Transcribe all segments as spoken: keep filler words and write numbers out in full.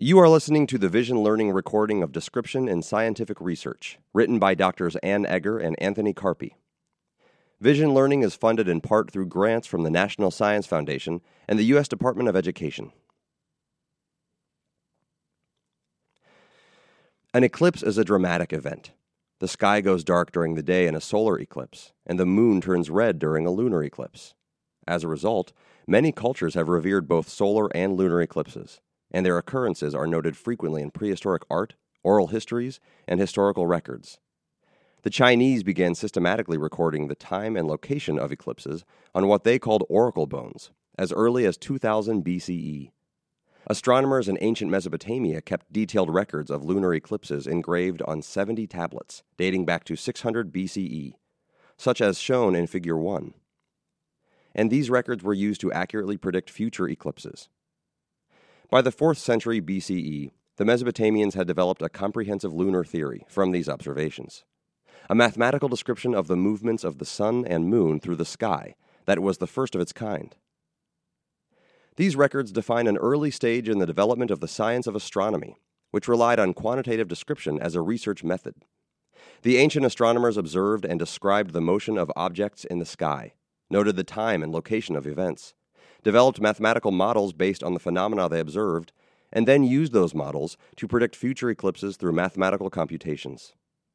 You are listening to the Vision Learning recording of Description in Scientific Research, written by Doctors Ann Egger and Anthony Carpi. Vision Learning is funded in part through grants from the National Science Foundation and the U S Department of Education. An eclipse is a dramatic event. The sky goes dark during the day in a solar eclipse, and the moon turns red during a lunar eclipse. As a result, many cultures have revered both solar and lunar eclipses, and their occurrences are noted frequently in prehistoric art, oral histories, and historical records. The Chinese began systematically recording the time and location of eclipses on what they called oracle bones as early as two thousand B C E. Astronomers in ancient Mesopotamia kept detailed records of lunar eclipses engraved on seventy tablets dating back to six hundred B C E, such as shown in Figure one. And these records were used to accurately predict future eclipses. By the fourth century B C E, the Mesopotamians had developed a comprehensive lunar theory from these observations, a mathematical description of the movements of the sun and moon through the sky that was the first of its kind. These records define an early stage in the development of the science of astronomy, which relied on quantitative description as a research method. The ancient astronomers observed and described the motion of objects in the sky, noted the time and location of events, developed mathematical models based on the phenomena they observed, and then used those models to predict future eclipses through mathematical computations.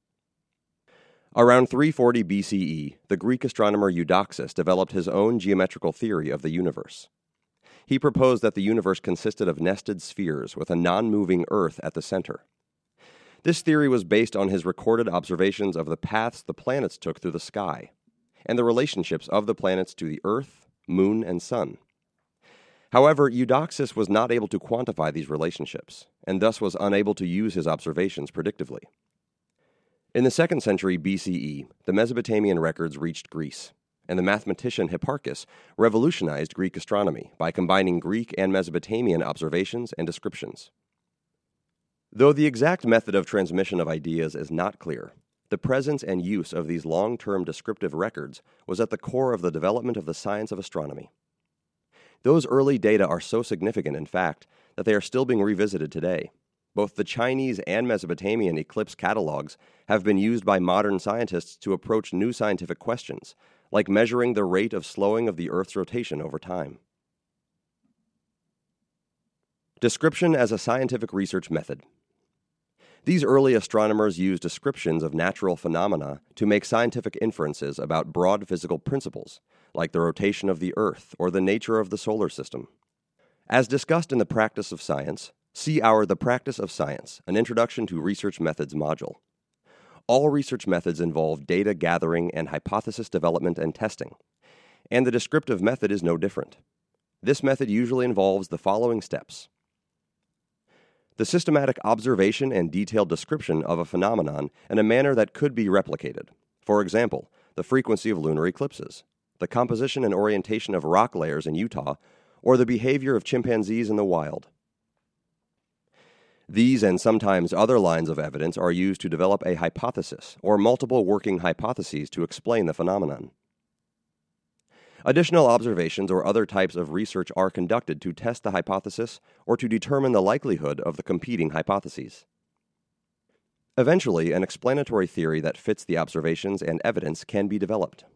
Around three forty B C E, the Greek astronomer Eudoxus developed his own geometrical theory of the universe. He proposed that the universe consisted of nested spheres with a non-moving Earth at the center. This theory was based on his recorded observations of the paths the planets took through the sky, and the relationships of the planets to the Earth, Moon, and Sun. However, Eudoxus was not able to quantify these relationships, and thus was unable to use his observations predictively. In the second century B C E, the Mesopotamian records reached Greece, and the mathematician Hipparchus revolutionized Greek astronomy by combining Greek and Mesopotamian observations and descriptions. Though the exact method of transmission of ideas is not clear, the presence and use of these long-term descriptive records was at the core of the development of the science of astronomy. Those early data are so significant, in fact, that they are still being revisited today. Both the Chinese and Mesopotamian eclipse catalogs have been used by modern scientists to approach new scientific questions, like measuring the rate of slowing of the Earth's rotation over time. Description as a scientific research method. These early astronomers used descriptions of natural phenomena to make scientific inferences about broad physical principles, like the rotation of the Earth or the nature of the solar system. As discussed in the Practice of Science, see our The Practice of Science, an Introduction to Research Methods module. All research methods involve data gathering and hypothesis development and testing, and the descriptive method is no different. This method usually involves the following steps: the systematic observation and detailed description of a phenomenon in a manner that could be replicated. For example, the frequency of lunar eclipses, the composition and orientation of rock layers in Utah, or the behavior of chimpanzees in the wild. These and sometimes other lines of evidence are used to develop a hypothesis or multiple working hypotheses to explain the phenomenon. Additional observations or other types of research are conducted to test the hypothesis or to determine the likelihood of the competing hypotheses. Eventually, an explanatory theory that fits the observations and evidence can be developed.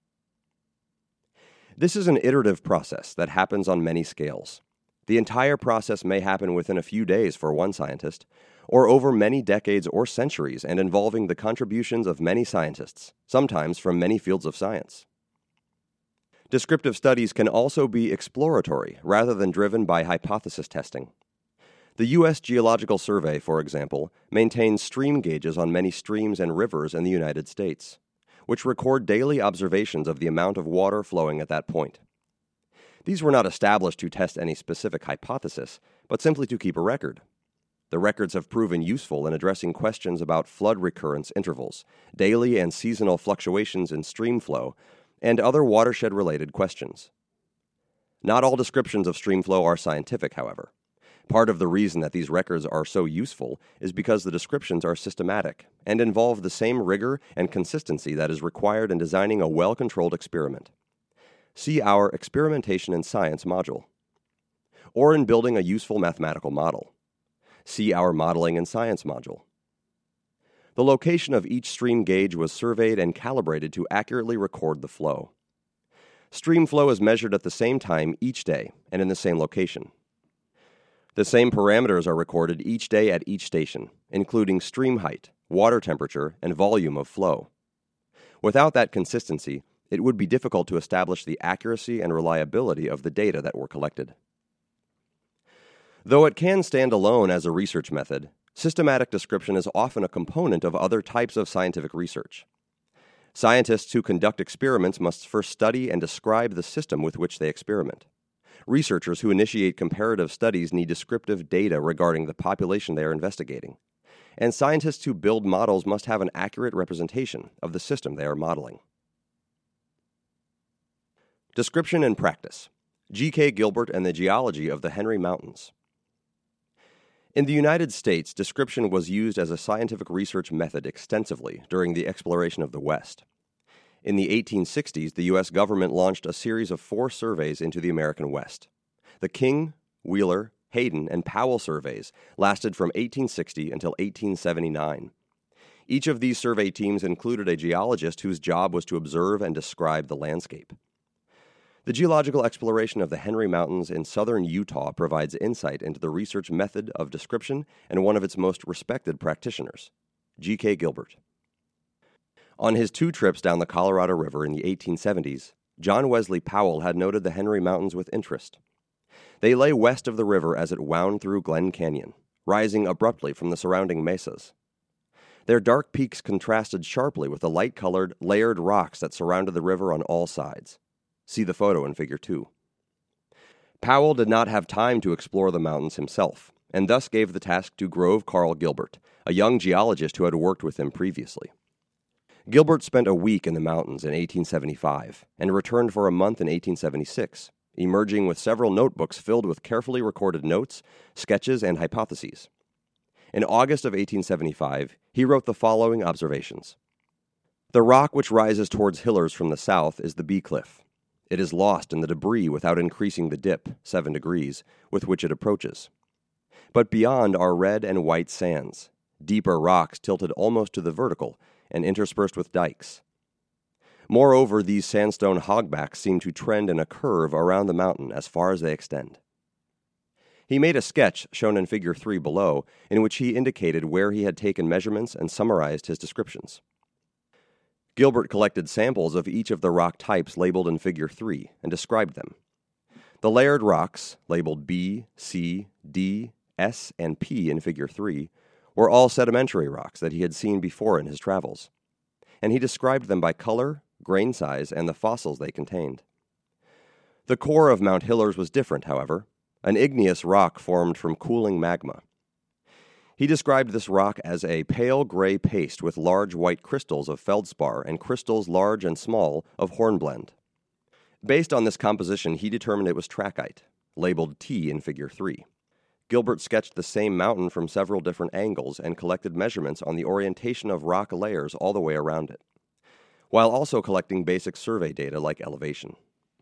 This is an iterative process that happens on many scales. The entire process may happen within a few days for one scientist, or over many decades or centuries and involving the contributions of many scientists, sometimes from many fields of science. Descriptive studies can also be exploratory rather than driven by hypothesis testing. The U S Geological Survey, for example, maintains stream gauges on many streams and rivers in the United States, which record daily observations of the amount of water flowing at that point. These were not established to test any specific hypothesis, but simply to keep a record. The records have proven useful in addressing questions about flood recurrence intervals, daily and seasonal fluctuations in stream flow, and other watershed-related questions. Not all descriptions of stream flow are scientific, however. Part of the reason that these records are so useful is because the descriptions are systematic and involve the same rigor and consistency that is required in designing a well-controlled experiment. See our Experimentation in Science module. Or in building a useful mathematical model. See our Modeling and Science module. The location of each stream gauge was surveyed and calibrated to accurately record the flow. Stream flow is measured at the same time each day and in the same location. The same parameters are recorded each day at each station, including stream height, water temperature, and volume of flow. Without that consistency, it would be difficult to establish the accuracy and reliability of the data that were collected. Though it can stand alone as a research method, systematic description is often a component of other types of scientific research. Scientists who conduct experiments must first study and describe the system with which they experiment. Researchers who initiate comparative studies need descriptive data regarding the population they are investigating. And scientists who build models must have an accurate representation of the system they are modeling. Description and Practice. G K Gilbert and the Geology of the Henry Mountains. In the United States, description was used as a scientific research method extensively during the exploration of the West. In the eighteen sixties, the U S government launched a series of four surveys into the American West. The King, Wheeler, Hayden, and Powell surveys lasted from eighteen sixty until eighteen seventy-nine. Each of these survey teams included a geologist whose job was to observe and describe the landscape. The geological exploration of the Henry Mountains in southern Utah provides insight into the research method of description and one of its most respected practitioners, G K Gilbert. On his two trips down the Colorado River in the eighteen seventies, John Wesley Powell had noted the Henry Mountains with interest. They lay west of the river as it wound through Glen Canyon, rising abruptly from the surrounding mesas. Their dark peaks contrasted sharply with the light-colored, layered rocks that surrounded the river on all sides. See the photo in Figure two. Powell did not have time to explore the mountains himself, and thus gave the task to Grove Carl Gilbert, a young geologist who had worked with him previously. Gilbert spent a week in the mountains in eighteen seventy-five and returned for a month in eighteen seventy-six, emerging with several notebooks filled with carefully recorded notes, sketches, and hypotheses. In August of eighteen seventy-five, he wrote the following observations. The rock which rises towards Hillers from the south is the Bee Cliff. It is lost in the debris without increasing the dip, seven degrees, with which it approaches. But beyond are red and white sands, deeper rocks tilted almost to the vertical and interspersed with dikes. Moreover, these sandstone hogbacks seem to trend in a curve around the mountain as far as they extend. He made a sketch, shown in Figure three below, in which he indicated where he had taken measurements and summarized his descriptions. Gilbert collected samples of each of the rock types labeled in Figure three and described them. The layered rocks, labeled B, C, D, S, and P in Figure three, were all sedimentary rocks that he had seen before in his travels, and he described them by color, grain size, and the fossils they contained. The core of Mount Hillers was different, however, an igneous rock formed from cooling magma. He described this rock as a pale gray paste with large white crystals of feldspar and crystals large and small of hornblende. Based on this composition, he determined it was trachyte, labeled T in Figure three. Gilbert sketched the same mountain from several different angles and collected measurements on the orientation of rock layers all the way around it, while also collecting basic survey data like elevation.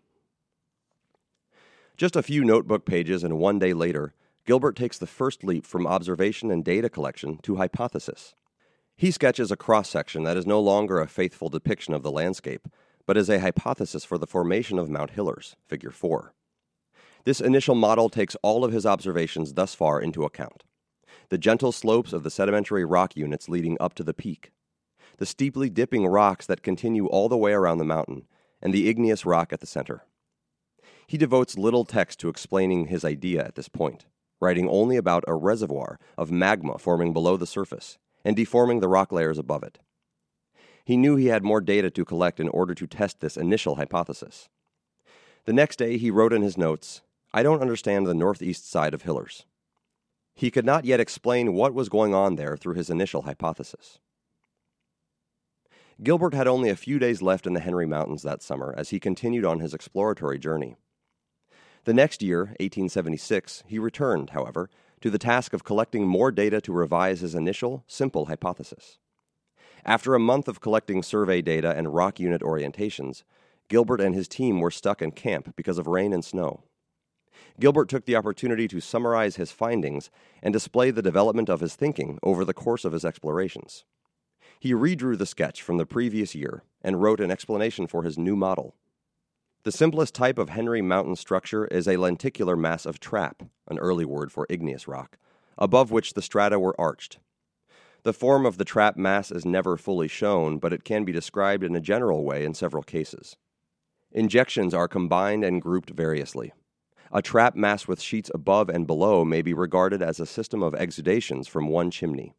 Just a few notebook pages and one day later, Gilbert takes the first leap from observation and data collection to hypothesis. He sketches a cross-section that is no longer a faithful depiction of the landscape, but is a hypothesis for the formation of Mount Hillers, Figure four. This initial model takes all of his observations thus far into account. The gentle slopes of the sedimentary rock units leading up to the peak, the steeply dipping rocks that continue all the way around the mountain, and the igneous rock at the center. He devotes little text to explaining his idea at this point, writing only about a reservoir of magma forming below the surface and deforming the rock layers above it. He knew he had more data to collect in order to test this initial hypothesis. The next day he wrote in his notes, "I don't understand the northeast side of Hillers." He could not yet explain what was going on there through his initial hypothesis. Gilbert had only a few days left in the Henry Mountains that summer as he continued on his exploratory journey. The next year, eighteen seventy-six, he returned, however, to the task of collecting more data to revise his initial, simple hypothesis. After a month of collecting survey data and rock unit orientations, Gilbert and his team were stuck in camp because of rain and snow. Gilbert took the opportunity to summarize his findings and display the development of his thinking over the course of his explorations. He redrew the sketch from the previous year and wrote an explanation for his new model. The simplest type of Henry Mountain structure is a lenticular mass of trap, an early word for igneous rock, above which the strata were arched. The form of the trap mass is never fully shown, but it can be described in a general way in several cases. Injections are combined and grouped variously. A trap mass with sheets above and below may be regarded as a system of exudations from one chimney.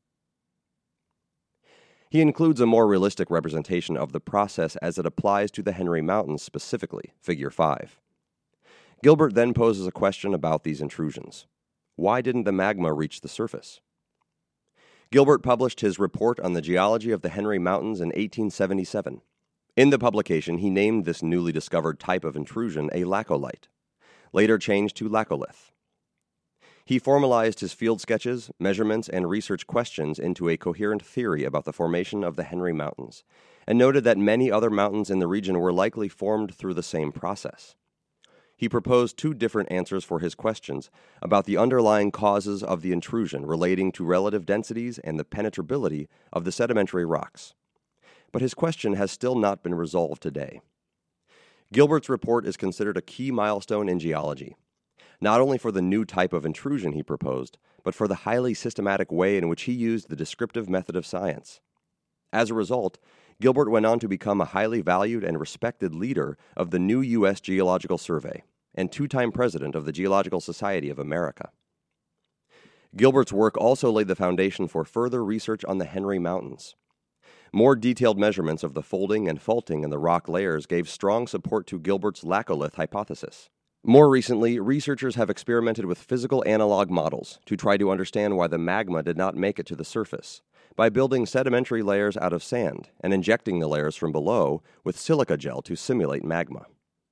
He includes a more realistic representation of the process as it applies to the Henry Mountains specifically, Figure five. Gilbert then poses a question about these intrusions. Why didn't the magma reach the surface? Gilbert published his report on the geology of the Henry Mountains in eighteen seventy-seven. In the publication, he named this newly discovered type of intrusion a laccolite, later changed to laccolith. He formalized his field sketches, measurements, and research questions into a coherent theory about the formation of the Henry Mountains, and noted that many other mountains in the region were likely formed through the same process. He proposed two different answers for his questions about the underlying causes of the intrusion relating to relative densities and the penetrability of the sedimentary rocks. But his question has still not been resolved today. Gilbert's report is considered a key milestone in geology, not only for the new type of intrusion he proposed, but for the highly systematic way in which he used the descriptive method of science. As a result, Gilbert went on to become a highly valued and respected leader of the new U S Geological Survey and two-time president of the Geological Society of America. Gilbert's work also laid the foundation for further research on the Henry Mountains. More detailed measurements of the folding and faulting in the rock layers gave strong support to Gilbert's laccolith hypothesis. More recently, researchers have experimented with physical analog models to try to understand why the magma did not make it to the surface, by building sedimentary layers out of sand and injecting the layers from below with silica gel to simulate magma.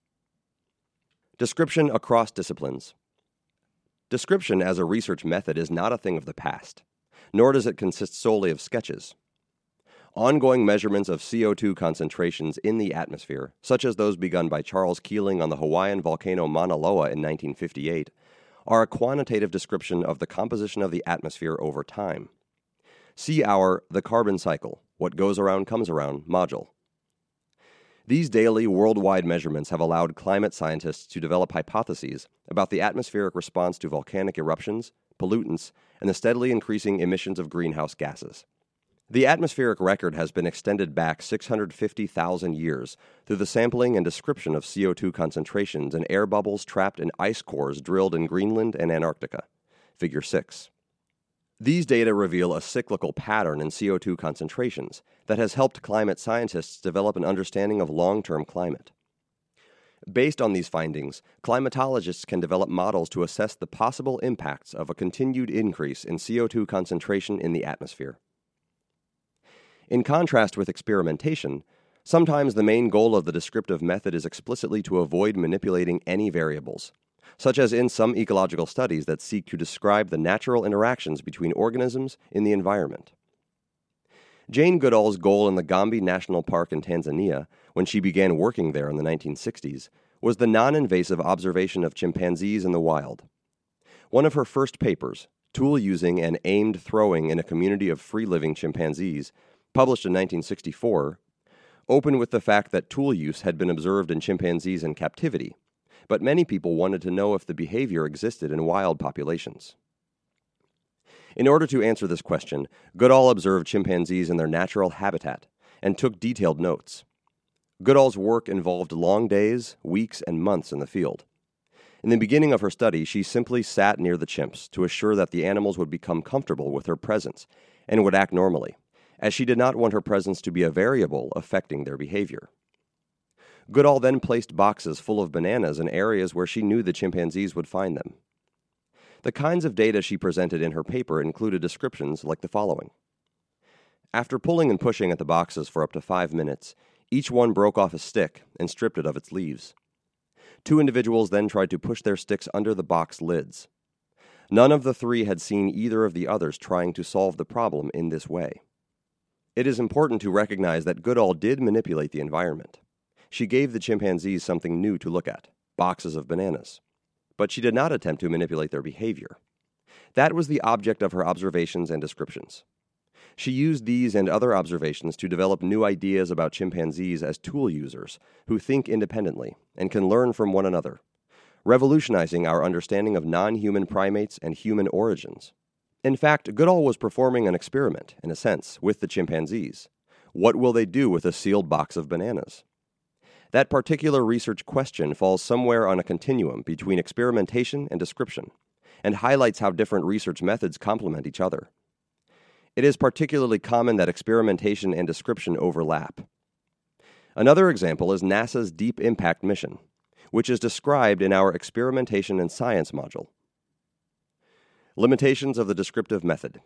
Description across disciplines. Description as a research method is not a thing of the past, nor does it consist solely of sketches. Ongoing measurements of C O two concentrations in the atmosphere, such as those begun by Charles Keeling on the Hawaiian volcano Mauna Loa in nineteen fifty-eight, are a quantitative description of the composition of the atmosphere over time. See our The Carbon Cycle, What Goes Around Comes Around module. These daily worldwide measurements have allowed climate scientists to develop hypotheses about the atmospheric response to volcanic eruptions, pollutants, and the steadily increasing emissions of greenhouse gases. The atmospheric record has been extended back six hundred fifty thousand years through the sampling and description of C O two concentrations in air bubbles trapped in ice cores drilled in Greenland and Antarctica. Figure six. These data reveal a cyclical pattern in C O two concentrations that has helped climate scientists develop an understanding of long-term climate. Based on these findings, climatologists can develop models to assess the possible impacts of a continued increase in C O two concentration in the atmosphere. In contrast with experimentation, sometimes the main goal of the descriptive method is explicitly to avoid manipulating any variables, such as in some ecological studies that seek to describe the natural interactions between organisms in the environment. Jane Goodall's goal in the Gombe National Park in Tanzania, when she began working there in the nineteen sixties, was the non-invasive observation of chimpanzees in the wild. One of her first papers, Tool Using and Aimed Throwing in a Community of Free-Living Chimpanzees, published in nineteen sixty-four, opened with the fact that tool use had been observed in chimpanzees in captivity, but many people wanted to know if the behavior existed in wild populations. In order to answer this question, Goodall observed chimpanzees in their natural habitat and took detailed notes. Goodall's work involved long days, weeks, and months in the field. In the beginning of her study, she simply sat near the chimps to assure that the animals would become comfortable with her presence and would act normally, as she did not want her presence to be a variable affecting their behavior. Goodall then placed boxes full of bananas in areas where she knew the chimpanzees would find them. The kinds of data she presented in her paper included descriptions like the following. After pulling and pushing at the boxes for up to five minutes, each one broke off a stick and stripped it of its leaves. Two individuals then tried to push their sticks under the box lids. None of the three had seen either of the others trying to solve the problem in this way. It is important to recognize that Goodall did manipulate the environment. She gave the chimpanzees something new to look at, boxes of bananas. but she did not attempt to manipulate their behavior. That was the object of her observations and descriptions. She used these and other observations to develop new ideas about chimpanzees as tool users who think independently and can learn from one another, revolutionizing our understanding of non-human primates and human origins. In fact, Goodall was performing an experiment, in a sense, with the chimpanzees. What will they do with a sealed box of bananas? That particular research question falls somewhere on a continuum between experimentation and description, and highlights how different research methods complement each other. It is particularly common that experimentation and description overlap. Another example is NASA's Deep Impact mission, which is described in our Experimentation and Science module. Limitations of the descriptive method.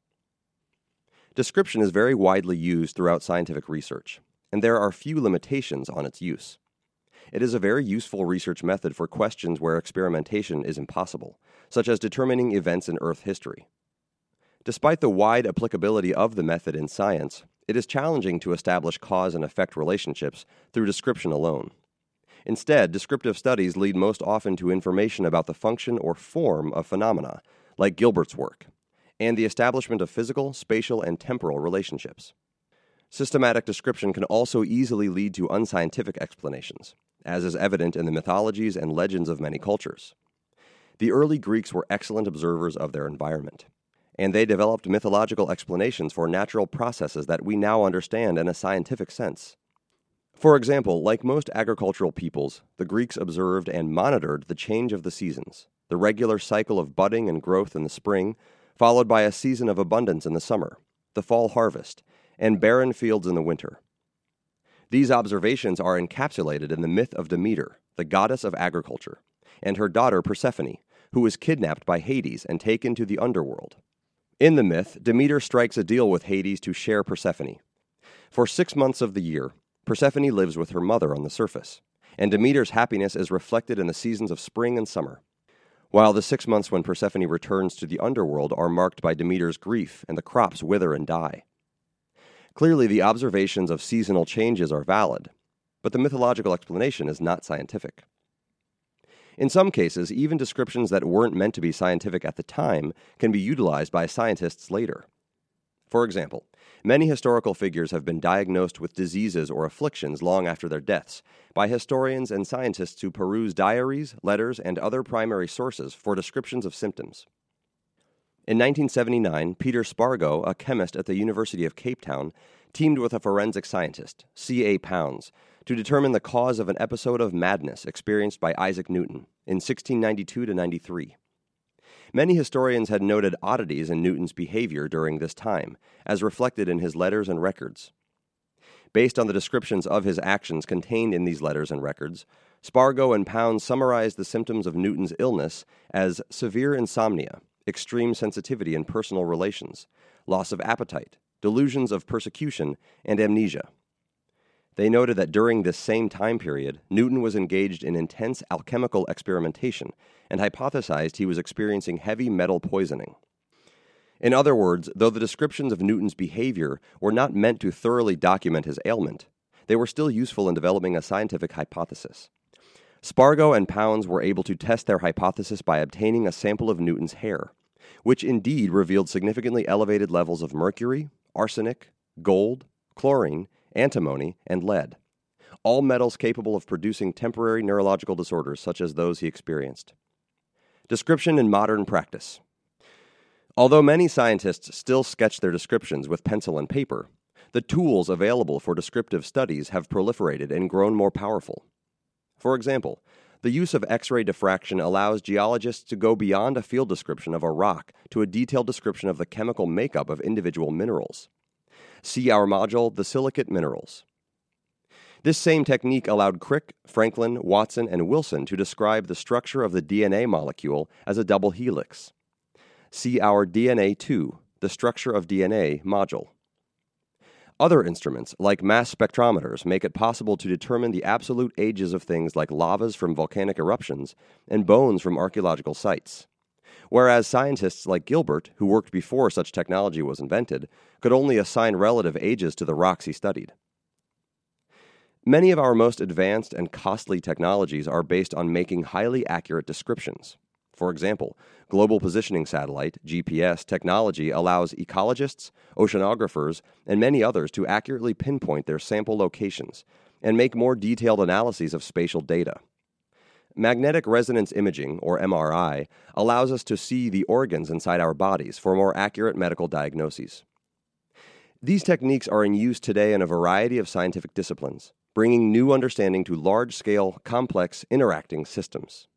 Description is very widely used throughout scientific research, and there are few limitations on its use. It is a very useful research method for questions where experimentation is impossible, such as determining events in Earth history. Despite the wide applicability of the method in science, it is challenging to establish cause and effect relationships through description alone. Instead, descriptive studies lead most often to information about the function or form of phenomena, like Gilbert's work, and the establishment of physical, spatial, and temporal relationships. Systematic description can also easily lead to unscientific explanations, as is evident in the mythologies and legends of many cultures. The early Greeks were excellent observers of their environment, and they developed mythological explanations for natural processes that we now understand in a scientific sense. For example, like most agricultural peoples, the Greeks observed and monitored the change of the seasons, the regular cycle of budding and growth in the spring, followed by a season of abundance in the summer, the fall harvest, and barren fields in the winter. These observations are encapsulated in the myth of Demeter, the goddess of agriculture, and her daughter Persephone, who was kidnapped by Hades and taken to the underworld. In the myth, Demeter strikes a deal with Hades to share Persephone. For six months of the year, Persephone lives with her mother on the surface, and Demeter's happiness is reflected in the seasons of spring and summer, while the six months when Persephone returns to the underworld are marked by Demeter's grief and the crops wither and die. Clearly, the observations of seasonal changes are valid, but the mythological explanation is not scientific. In some cases, even descriptions that weren't meant to be scientific at the time can be utilized by scientists later. For example, many historical figures have been diagnosed with diseases or afflictions long after their deaths by historians and scientists who peruse diaries, letters, and other primary sources for descriptions of symptoms. In nineteen seventy-nine, Peter Spargo, a chemist at the University of Cape Town, teamed with a forensic scientist, C A Pounds, to determine the cause of an episode of madness experienced by Isaac Newton in sixteen ninety-two to ninety-three. Many historians had noted oddities in Newton's behavior during this time, as reflected in his letters and records. Based on the descriptions of his actions contained in these letters and records, Spargo and Pounds summarized the symptoms of Newton's illness as severe insomnia, extreme sensitivity in personal relations, loss of appetite, delusions of persecution, and amnesia. They noted that during this same time period, Newton was engaged in intense alchemical experimentation and hypothesized he was experiencing heavy metal poisoning. In other words, though the descriptions of Newton's behavior were not meant to thoroughly document his ailment, they were still useful in developing a scientific hypothesis. Spargo and Pounds were able to test their hypothesis by obtaining a sample of Newton's hair, which indeed revealed significantly elevated levels of mercury, arsenic, gold, chlorine, antimony, and lead, all metals capable of producing temporary neurological disorders such as those he experienced. Description in modern practice. Although many scientists still sketch their descriptions with pencil and paper, the tools available for descriptive studies have proliferated and grown more powerful. For example, the use of X-ray diffraction allows geologists to go beyond a field description of a rock to a detailed description of the chemical makeup of individual minerals. See our module, The Silicate Minerals. This same technique allowed Crick, Franklin, Watson, and Wilson to describe the structure of the D N A molecule as a double helix. See our D N A two, The Structure of D N A module. Other instruments, like mass spectrometers, make it possible to determine the absolute ages of things like lavas from volcanic eruptions and bones from archaeological sites. Whereas scientists like Gilbert, who worked before such technology was invented, could only assign relative ages to the rocks he studied. Many of our most advanced and costly technologies are based on making highly accurate descriptions. For example, Global Positioning Satellite, G P S, technology allows ecologists, oceanographers, and many others to accurately pinpoint their sample locations and make more detailed analyses of spatial data. Magnetic resonance imaging, or M R I, allows us to see the organs inside our bodies for more accurate medical diagnoses. These techniques are in use today in a variety of scientific disciplines, bringing new understanding to large-scale, complex, interacting systems.